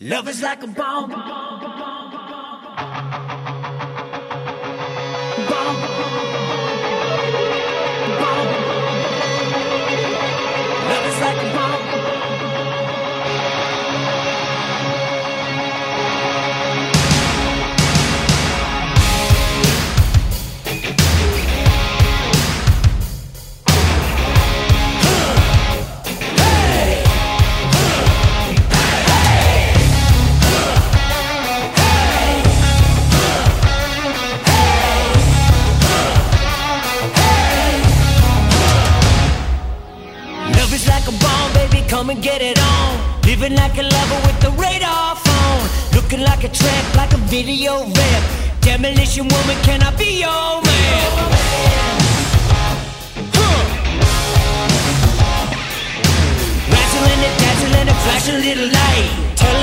Love is like a bomb. Bomb. Bomb. Love is like a bomb. Come and get it on. Living like a lover with the radar phone. Looking like a tramp, like a video rap. Demolition woman, can I be your man? Razzling and dazzling and flashing a little light. Tell